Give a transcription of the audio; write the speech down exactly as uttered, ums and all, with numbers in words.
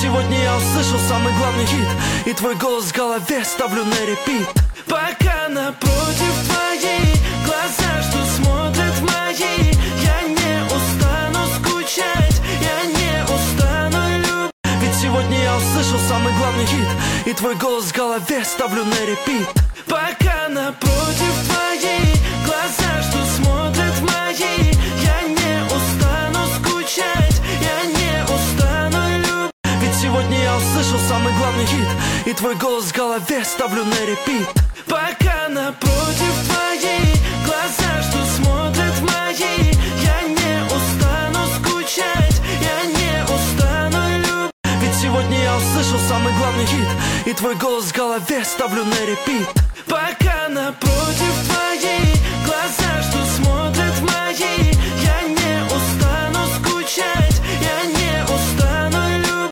сегодня я услышал самый главный хит, и твой голос в голове ставлю на репит. Пока напротив твои глаза, что смотрят в мои, я не устану скучать, я не устану любить. Ведь сегодня я услышал самый главный хит, и твой голос в голове ставлю на репит. Пока напротив твои глаза, что смотрят в мои, я не устану скучать, я не устану любить. Ведь сегодня я услышал самый главный хит, и твой голос в голове ставлю на репит. Пока напротив твои глаза, что смотрят в мои, я не устану скучать, я не устану любить. Ведь сегодня я услышал самый главный хит, и твой голос в голове ставлю на репит. Пока напротив